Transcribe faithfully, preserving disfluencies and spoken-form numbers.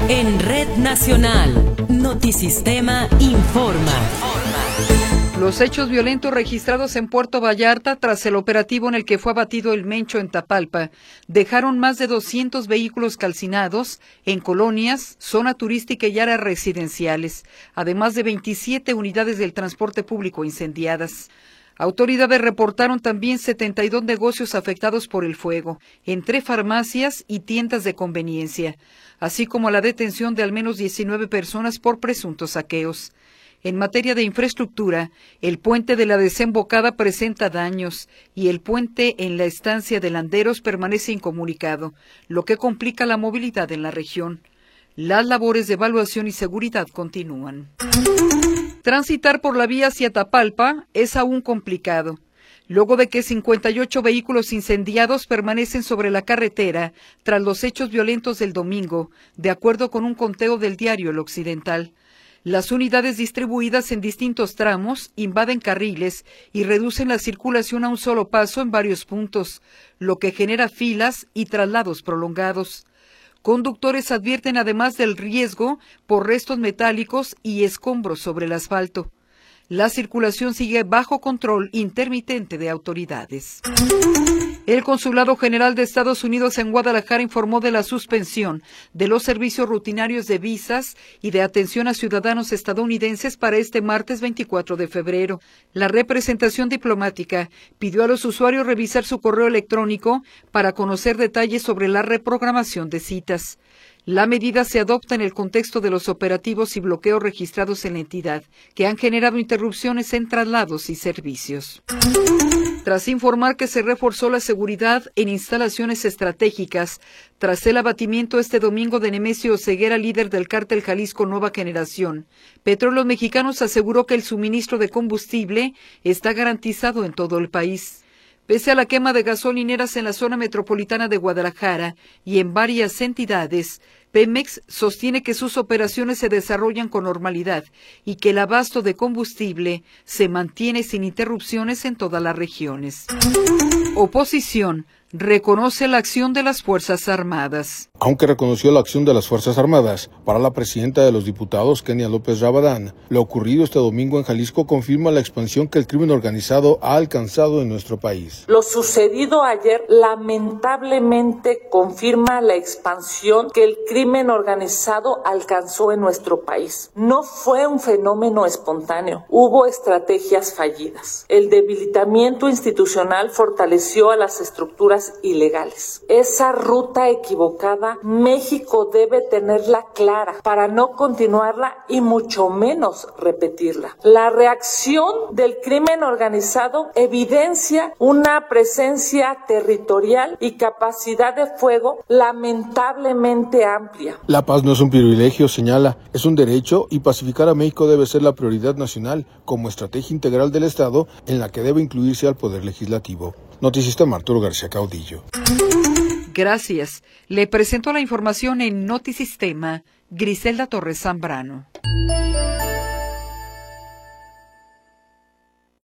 En Red Nacional, Notisistema informa. Los hechos violentos registrados en Puerto Vallarta tras el operativo en el que fue abatido el Mencho en Tapalpa dejaron más de doscientos vehículos calcinados en colonias, zona turística y áreas residenciales, además de veintisiete unidades del transporte público incendiadas. Autoridades reportaron también setenta y dos negocios afectados por el fuego, entre farmacias y tiendas de conveniencia, así como la detención de al menos diecinueve personas por presuntos saqueos. En materia de infraestructura, el puente de la Desembocada presenta daños y el puente en la estancia de Landeros permanece incomunicado, lo que complica la movilidad en la región. Las labores de evaluación y seguridad continúan. Transitar por la vía hacia Tapalpa es aún complicado, luego de que cincuenta y ocho vehículos incendiados permanecen sobre la carretera tras los hechos violentos del domingo, de acuerdo con un conteo del diario El Occidental. Las unidades distribuidas en distintos tramos invaden carriles y reducen la circulación a un solo paso en varios puntos, lo que genera filas y traslados prolongados. Conductores advierten además del riesgo por restos metálicos y escombros sobre el asfalto. La circulación sigue bajo control intermitente de autoridades. El Consulado General de Estados Unidos en Guadalajara informó de la suspensión de los servicios rutinarios de visas y de atención a ciudadanos estadounidenses para este martes veinticuatro de febrero. La representación diplomática pidió a los usuarios revisar su correo electrónico para conocer detalles sobre la reprogramación de citas. La medida se adopta en el contexto de los operativos y bloqueos registrados en la entidad, que han generado interrupciones en traslados y servicios. Tras informar que se reforzó la seguridad en instalaciones estratégicas, tras el abatimiento este domingo de Nemesio Ceguera, líder del cártel Jalisco Nueva Generación, Petróleos Mexicanos aseguró que el suministro de combustible está garantizado en todo el país. Pese a la quema de gasolineras en la zona metropolitana de Guadalajara y en varias entidades, Pemex sostiene que sus operaciones se desarrollan con normalidad y que el abasto de combustible se mantiene sin interrupciones en todas las regiones. Oposición reconoce la acción de las Fuerzas Armadas. Aunque reconoció la acción de las Fuerzas Armadas, para la presidenta de los diputados, Kenia López Rabadán, lo ocurrido este domingo en Jalisco confirma la expansión que el crimen organizado ha alcanzado en nuestro país. Lo sucedido ayer lamentablemente confirma la expansión que el crimen organizado alcanzó en nuestro país. No fue un fenómeno espontáneo, hubo estrategias fallidas. El debilitamiento institucional fortaleció a las estructuras ilegales. Esa ruta equivocada, México debe tenerla clara para no continuarla y mucho menos repetirla. La reacción del crimen organizado evidencia una presencia territorial y capacidad de fuego lamentablemente amplia. La paz no es un privilegio, señala, es un derecho y pacificar a México debe ser la prioridad nacional como estrategia integral del Estado en la que debe incluirse al Poder Legislativo. Notisistema, Arturo García Caudillo. Gracias. Le presento la información en Notisistema, Griselda Torres Zambrano.